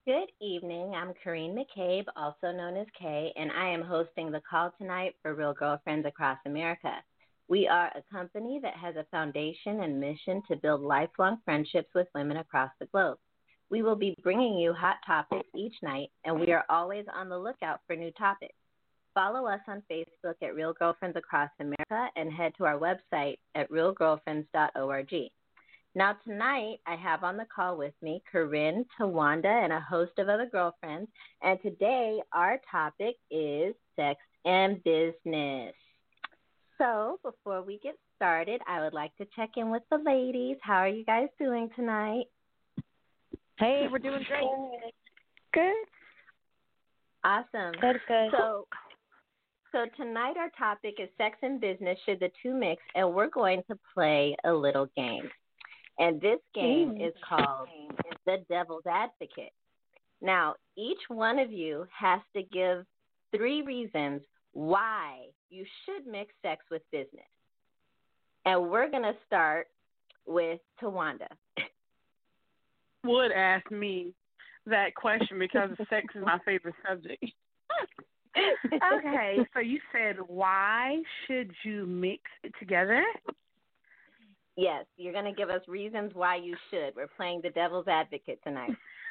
Good evening. I'm Kareen McCabe, also known as Kay, and I am hosting the call tonight for Real Girlfriends Across America. We are a company that has a foundation and mission to build lifelong friendships with women across the globe. We will be bringing you hot topics each night, and we are always on the lookout for new topics. Follow us on Facebook at Real Girlfriends Across America and head to our website at realgirlfriends.org. Now, tonight, I have on the call with me Corinne, Tawanda, and a host of other girlfriends. And today, our topic is sex and business. So, before we get started, I would like to check in with the ladies. How are you guys doing tonight? Hey, we're doing great. Good. Awesome. Good. So tonight, our topic is sex and business. Should the two mix? And we're going to play a little game. And this game is called The Devil's Advocate. Now, each one of you has to give 3 reasons why you should mix sex with business. And we're going to start with Tawanda. Would ask me that question because sex is my favorite subject. Okay, so you said why should you mix it together? Yes, you're going to give us reasons why you should. We're playing the devil's advocate tonight.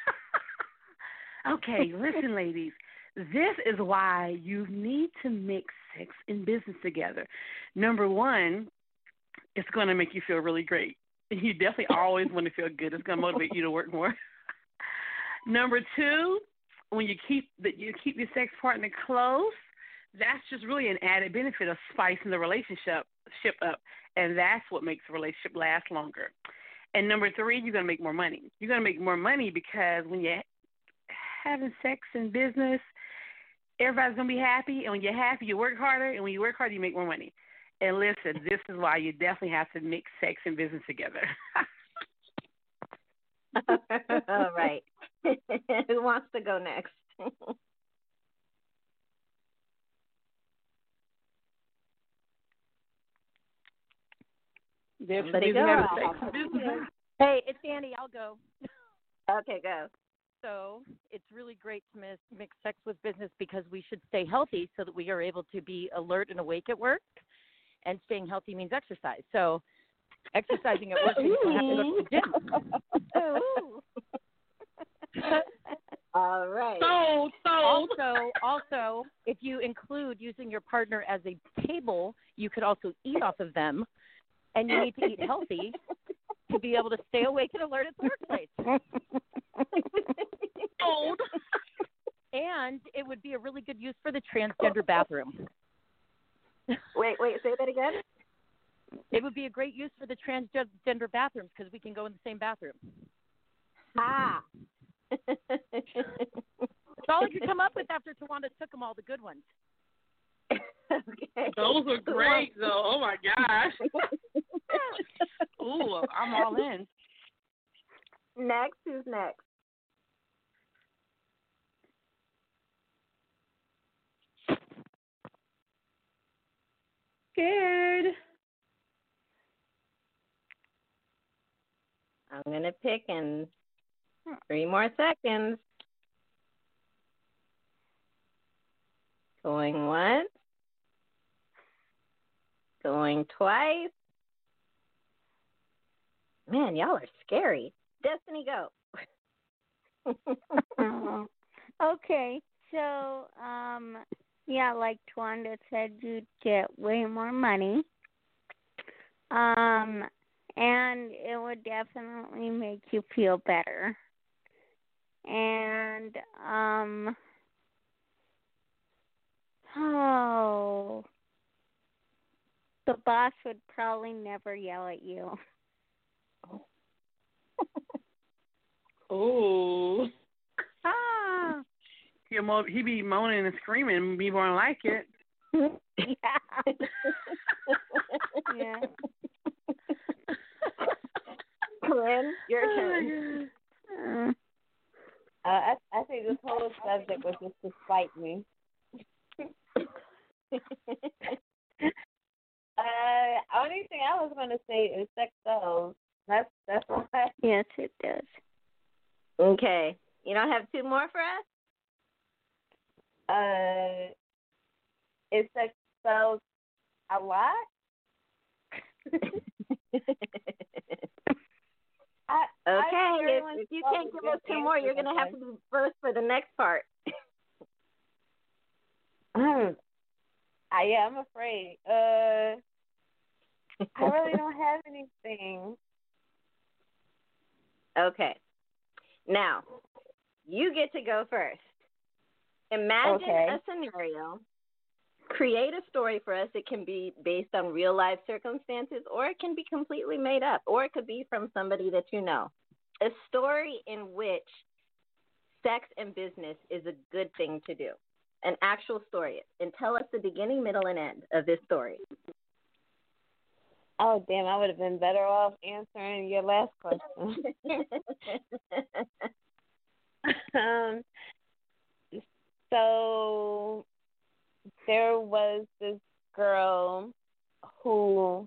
Okay, listen, ladies. This is why you need to mix sex and business together. Number one, it's going to make you feel really great. You definitely always want to feel good. It's going to motivate you to work more. Number two, when you keep your sex partner close, that's just really an added benefit of spicing the relationship up, and that's what makes the relationship last longer. And number three, you're going to make more money. You're going to make more money because when you're having sex in business, everybody's going to be happy, and when you're happy, you work harder, and when you work harder, you make more money. And listen, this is why you definitely have to mix sex and business together. All right. Who wants to go next? Somebody go. Hey, it's Annie. I'll go. Okay, go. So it's really great to mix sex with business because we should stay healthy so that we are able to be alert and awake at work. And staying healthy means exercise. So exercising at work means you don't have to go to the gym. All right. Also, if you include using your partner as a table, you could also eat off of them. And you need to eat healthy to be able to stay awake and alert at the workplace. And it would be a really good use for the transgender bathroom. Wait, say that again? It would be a great use for the transgender bathrooms because we can go in the same bathroom. Ah. That's all I could come up with after Tawanda took them all, the good ones. Okay. Those are great, though. Oh, my gosh. Ooh, I'm all in. Next, who's next? Scared. I'm going to pick in 3 more seconds. Going once. Going twice. Man, y'all are scary. Destiny, go. Okay, so, yeah, like Twanda said, you'd get way more money. And it would definitely make you feel better. And, the boss would probably never yell at you. Ooh. He'd be moaning and screaming and we won't like it. Yeah. Yeah. Corinne, your turn. I think this whole subject was just to spite me. Only thing I was going to say is sex sells. That's why. Yes, it does. Okay. You don't have two more for Is sex spelled a lot? us? Okay, if you can't give us two more, you're going to have to be first for the next part. I'm afraid. I really don't have anything. Okay. Now, you get to go first. Imagine a scenario. Create a story for us. It can be based on real life circumstances, or it can be completely made up, or it could be from somebody that you know. A story in which sex and business is a good thing to do. An actual story. And tell us the beginning, middle, and end of this story. Oh, damn, I would have been better off answering your last question. So there was this girl who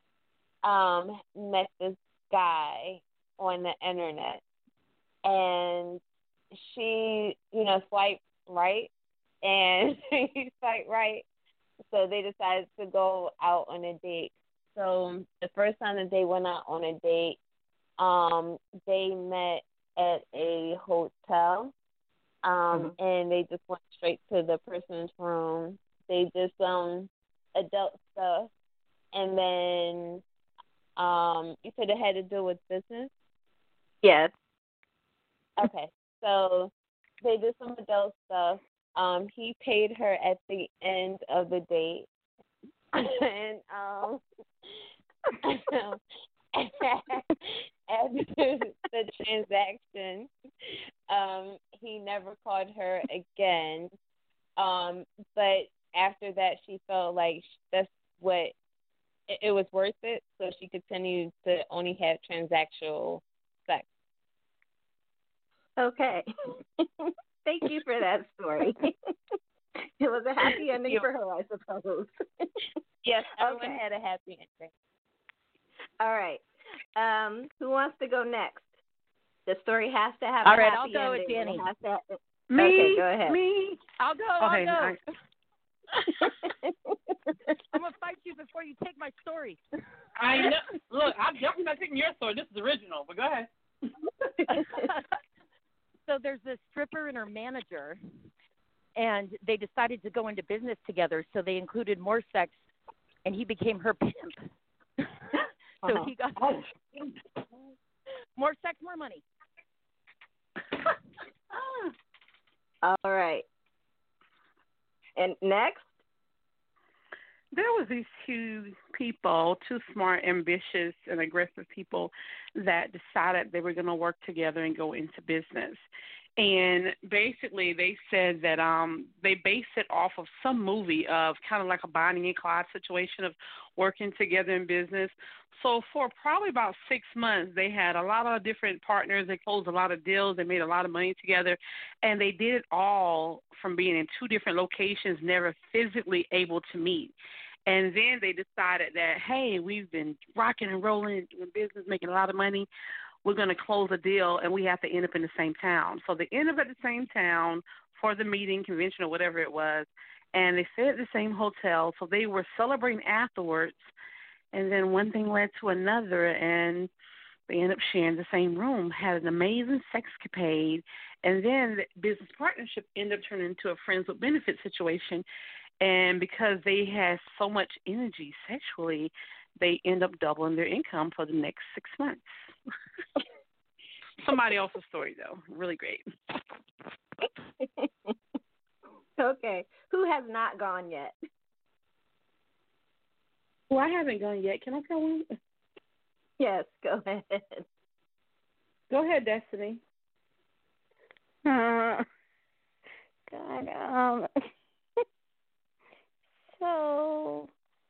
met this guy on the internet, and she, swiped right, and he swiped right, so they decided to go out on a date. So the first time that they went out on a date, they met at a hotel, and they just went straight to the person's room. They did some adult stuff, and then you said it had to do with business? Yes. Okay, so they did some adult stuff. He paid her at the end of the date, and after the transaction, he never called her again. But after that, she felt like that's what it was worth it, so she continued to only have transactional sex. Okay. Thank you for that story. It was a happy ending for her, I suppose. Yes, everyone had a happy ending. All right. Who wants to go next? The story has to have All a right, happy I'll go ending. with Danny. Me? Okay, go ahead. Me? I'll go. Okay, I'll go. nice. I'm gonna fight you before you take my story. I know. Look, I'm definitely not taking your story. This is original, but go ahead. So there's this stripper and her manager, and they decided to go into business together. So they included more sex, and he became her pimp. So he got more sex, more money. All right. And next? There was these two people, two smart, ambitious, and aggressive people that decided they were going to work together and go into business. And basically, they said that they based it off of some movie of kind of like a Bonnie and Clyde situation of working together in business. So for probably about 6 months, they had a lot of different partners. They closed a lot of deals. They made a lot of money together. And they did it all from being in two different locations, never physically able to meet. And then they decided that, hey, we've been rocking and rolling in business, making a lot of money. We're going to close a deal, and we have to end up in the same town. So they ended up at the same town for the meeting, convention, or whatever it was, and they stayed at the same hotel. So they were celebrating afterwards, and then one thing led to another, and they ended up sharing the same room, had an amazing sexcapade, and then the business partnership ended up turning into a friends with benefits situation. And because they had so much energy sexually, they end up doubling their income for the next 6 months. Somebody else's story, though. Really great. Okay. Who has not gone yet? Well, I haven't gone yet. Can I go on? Yes, go ahead. Go ahead, Destiny. God, so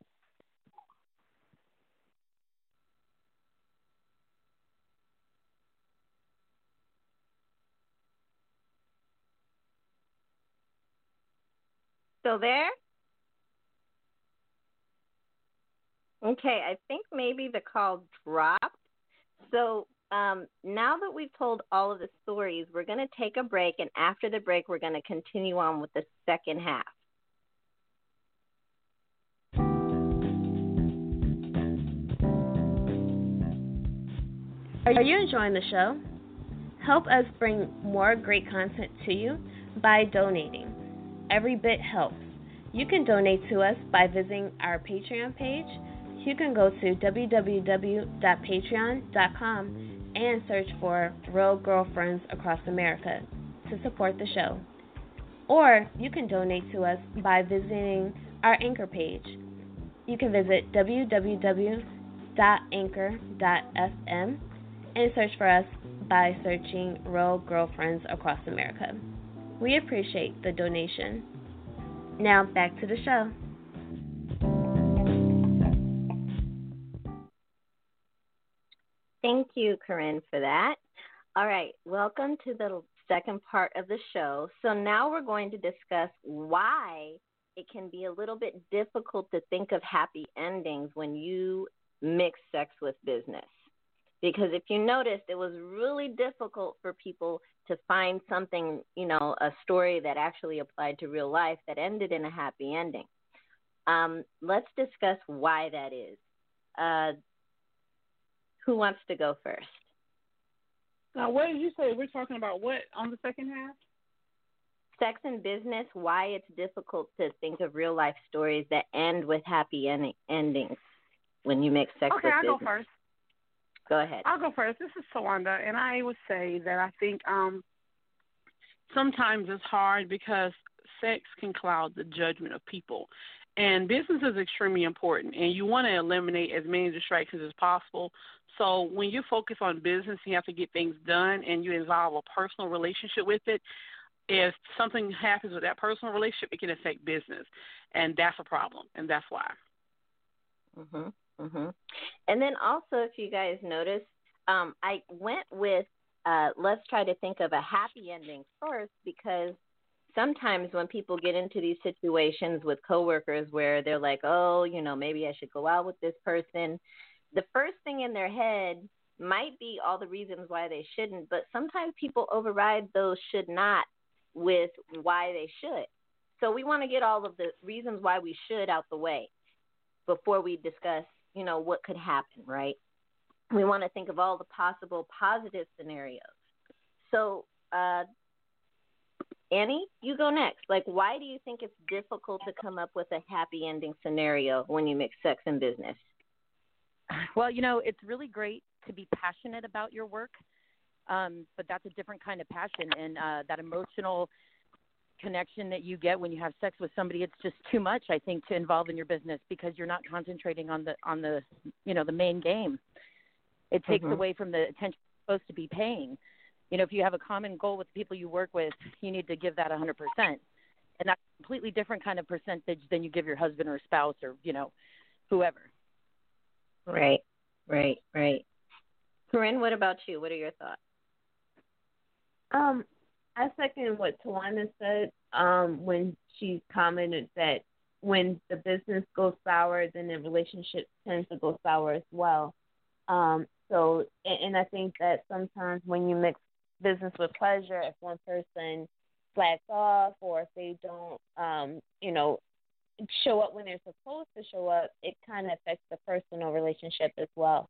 Still there? Okay, I think maybe the call dropped. So now that we've told all of the stories, we're going to take a break, and after the break, we're going to continue on with the second half. Are you enjoying the show? Help us bring more great content to you by donating. Every bit helps. You can donate to us by visiting our Patreon page. You can go to www.patreon.com and search for Real Girlfriends Across America to support the show. Or you can donate to us by visiting our Anchor page. You can visit www.anchor.fm and search for us by searching Real Girlfriends Across America. We appreciate the donation. Now back to the show. Thank you, Corinne, for that. All right, welcome to the second part of the show. So now we're going to discuss why it can be a little bit difficult to think of happy endings when you mix sex with business. Because if you noticed, it was really difficult for people to find something, a story that actually applied to real life that ended in a happy ending. Let's discuss why that is. Who wants to go first? Now, what did you say? We're talking about what on the second half? Sex and business, why it's difficult to think of real life stories that end with happy endings when you mix sex with business. Okay, I'll go first. Go ahead. I'll go first. This is Tawanda, and I would say that I think sometimes it's hard because sex can cloud the judgment of people. And business is extremely important, and you want to eliminate as many distractions as possible. So when you focus on business, you have to get things done, and you involve a personal relationship with it. If something happens with that personal relationship, it can affect business, and that's a problem, and that's why. Mhm. Mhm. And then also, if you guys notice, I went with let's try to think of a happy ending first, because sometimes when people get into these situations with coworkers where they're like, oh, maybe I should go out with this person, the first thing in their head might be all the reasons why they shouldn't, but sometimes people override those should not with why they should. So we want to get all of the reasons why we should out the way before we discuss, what could happen, right? We want to think of all the possible positive scenarios. So, Annie, you go next. Like, why do you think it's difficult to come up with a happy ending scenario when you mix sex and business? Well, it's really great to be passionate about your work, but that's a different kind of passion, and that emotional connection that you get when you have sex with somebody, it's just too much, I think, to involve in your business because you're not concentrating on the the main game. It takes away from the attention you're supposed to be paying. If you have a common goal with the people you work with, you need to give that 100%. And that's a completely different kind of percentage than you give your husband or spouse or, whoever. Right. Corinne, what about you? What are your thoughts? I second what Tawanda said when she commented that when the business goes sour, then the relationship tends to go sour as well. So, and I think that sometimes when you mix business with pleasure, if one person slacks off or if they don't, show up when they're supposed to show up, it kind of affects the personal relationship as well.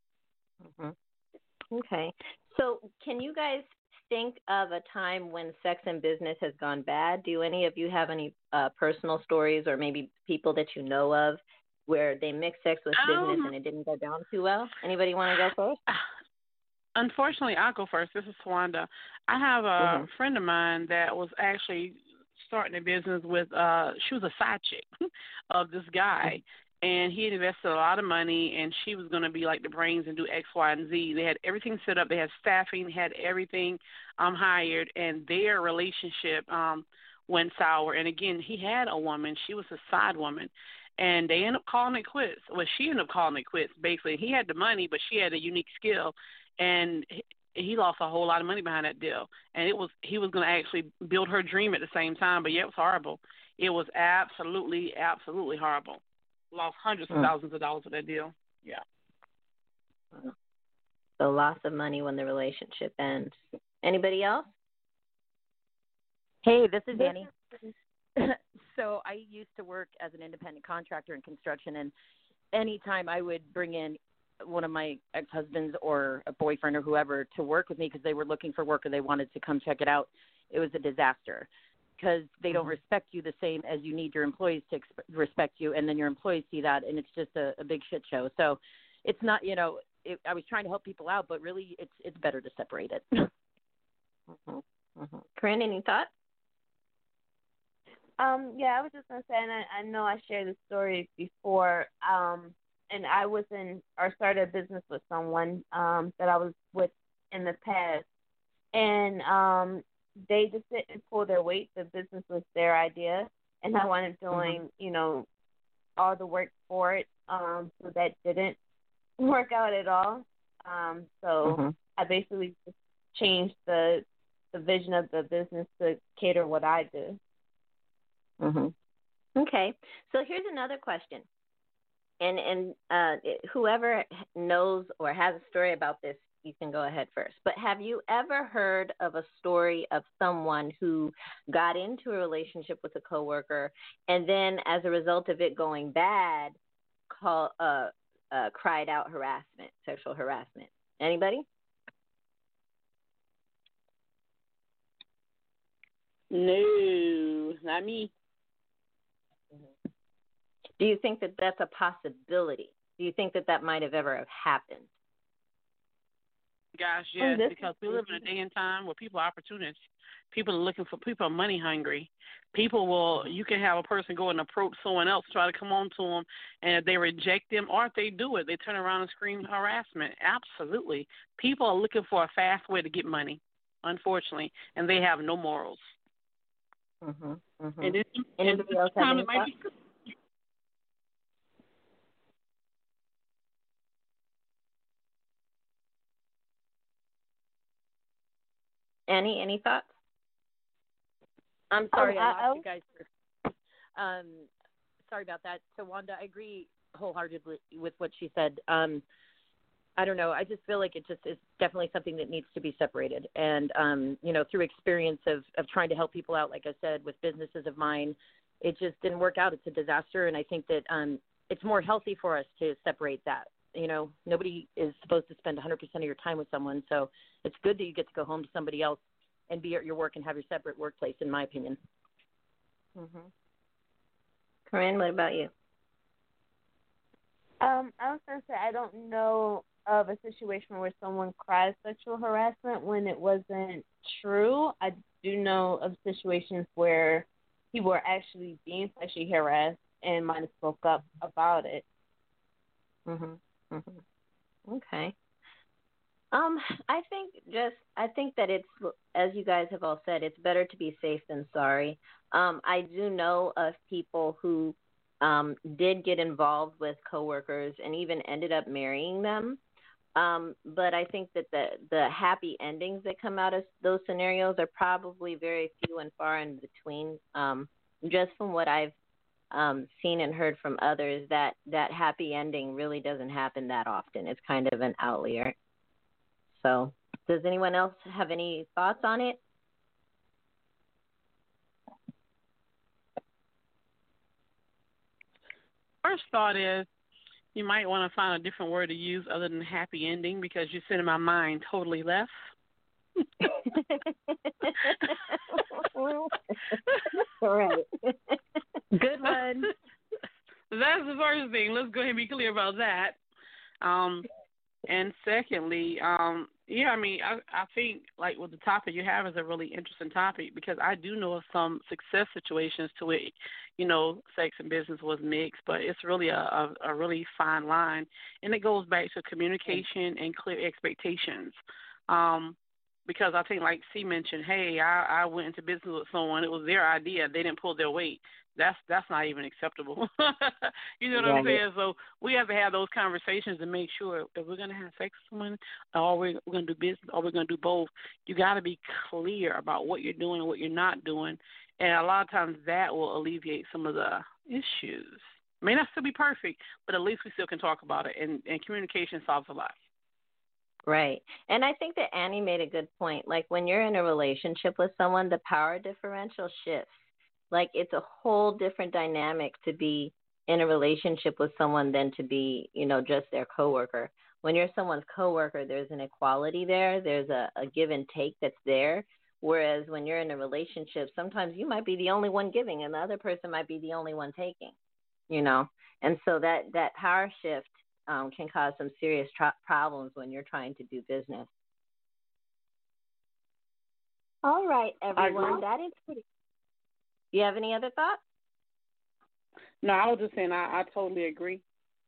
Okay. So can you guys think of a time when sex and business has gone bad? Do any of you have any personal stories or maybe people that you know of where they mixed sex with business and it didn't go down too well? Anybody want to go first? Unfortunately, I'll go first. This is Tawanda. I have a friend of mine that was actually starting a business with, she was a side chick of this guy, and he had invested a lot of money, and she was going to be like the brains and do X, Y, and Z. They had everything set up. They had staffing, had everything hired, and their relationship went sour. And again, he had a woman. She was a side woman. And they ended up calling it quits. Well, she ended up calling it quits, basically. He had the money, but she had a unique skill. And he lost a whole lot of money behind that deal. And he was going to actually build her dream at the same time, but yeah, it was horrible. It was absolutely, absolutely horrible. Lost hundreds of thousands of dollars with that deal. Yeah. So loss of money when the relationship ends. Anybody else? Hey, this is Annie. So I used to work as an independent contractor in construction, and anytime I would bring in one of my ex-husbands or a boyfriend or whoever to work with me because they were looking for work or they wanted to come check it out, it was a disaster because they don't respect you the same as you need your employees to respect you, and then your employees see that, and it's just a big shit show. So it's not, I was trying to help people out, but really it's better to separate it. Corinne, any thoughts? Yeah, I was just gonna say, and I know I shared the story before. And I started a business with someone that I was with in the past, and they just didn't pull their weight. The business was their idea, and I wound up doing, all the work for it. So that didn't work out at all. So I basically just changed the vision of the business to cater what I do. Okay, so here's another question, and whoever knows or has a story about this, you can go ahead first. But have you ever heard of a story of someone who got into a relationship with a coworker, and then as a result of it going bad, cried out harassment, sexual harassment? Anybody? No, not me. Do you think that that's a possibility? Do you think that might have ever happened? Gosh, yes, because we live in a day and time where people are opportunists. People are money hungry. You can have a person go and approach someone else, try to come on to them, and if they reject them, or if they do it, they turn around and scream harassment. Absolutely. People are looking for a fast way to get money, unfortunately, and they have no morals. Anybody else have any thoughts? Annie, any thoughts? I'm sorry, I lost you guys. Sorry about that. So, Wanda, I agree wholeheartedly with what she said. I don't know. I just feel like it just is definitely something that needs to be separated. And, through experience of trying to help people out, like I said, with businesses of mine, it just didn't work out. It's a disaster. And I think that it's more healthy for us to separate that. Nobody is supposed to spend 100% of your time with someone. So it's good that you get to go home to somebody else and be at your work and have your separate workplace, in my opinion. Corinne, what about you? I was going to say I don't know of a situation where someone cried sexual harassment when it wasn't true. I do know of situations where people were actually being sexually harassed and might have spoke up about it. Okay. I think that it's, as you guys have all said, it's better to be safe than sorry. I do know of people who did get involved with coworkers and even ended up marrying them. But I think that the happy endings that come out of those scenarios are probably very few and far in between. Just from what I've seen and heard from others, that happy ending really doesn't happen that often. It's kind of an outlier. So, does anyone else have any thoughts on it? First thought is you might want to find a different word to use other than happy ending, because you're sending my mind totally left. Right. Good one. That's the first thing. Let's go ahead and be clear about that. And secondly, I think like with the topic you have is a really interesting topic, because I do know of some success situations to where, sex and business was mixed, but it's really a really fine line, and it goes back to communication and clear expectations. Because I think, like C mentioned, hey, I went into business with someone. It was their idea. They didn't pull their weight. That's not even acceptable. You know what I'm saying? So we have to have those conversations and make sure if we're going to have sex with someone, or we're going to do business, or we're going to do both, you got to be clear about what you're doing and what you're not doing. And a lot of times that will alleviate some of the issues. May not still be perfect, but at least we still can talk about it. And communication solves a lot. Right. And I think that Annie made a good point. Like when you're in a relationship with someone, the power differential shifts. Like it's a whole different dynamic to be in a relationship with someone than to be, just their coworker. When you're someone's coworker, there's an equality there. There's a give and take that's there. Whereas when you're in a relationship, sometimes you might be the only one giving and the other person might be the only one taking, you know. And so that power shift can cause some serious problems when you're trying to do business. All right, everyone. That is pretty. You have any other thoughts? No, I was just saying I totally agree.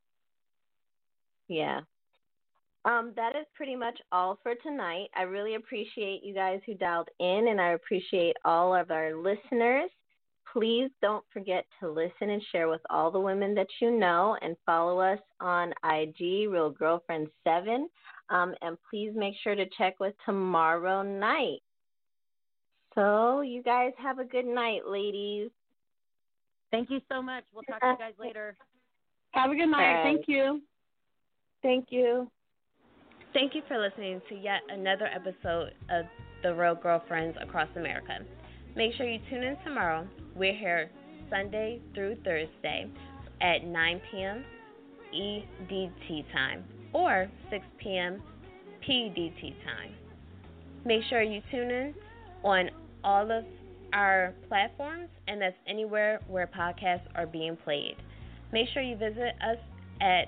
Yeah. That is pretty much all for tonight. I really appreciate you guys who dialed in, and I appreciate all of our listeners. Please don't forget to listen and share with all the women that you know, and follow us on IG, Real Girlfriend 7. And please make sure to check with tomorrow night. So you guys have a good night, ladies. Thank you so much. We'll talk to you guys later. Have a good night. Bye. Thank you. Thank you. Thank you for listening to yet another episode of The Real Girlfriends Across America. Make sure you tune in tomorrow. We're here Sunday through Thursday at 9 p.m. EDT time or 6 p.m. PDT time. Make sure you tune in on all of our platforms, and that's anywhere where podcasts are being played. Make sure you visit us at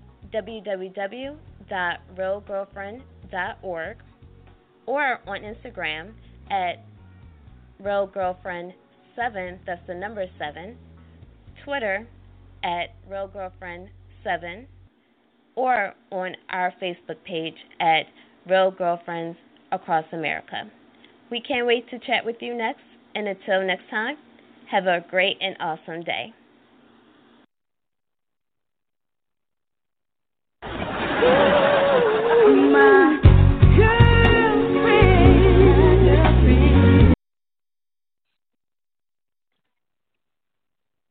www.realgirlfriend.org or on Instagram at realgirlfriend7, that's the number 7, Twitter at realgirlfriend7, or on our Facebook page at Real Girlfriends Across America. We can't wait to chat with you next, and until next time, have a great and awesome day.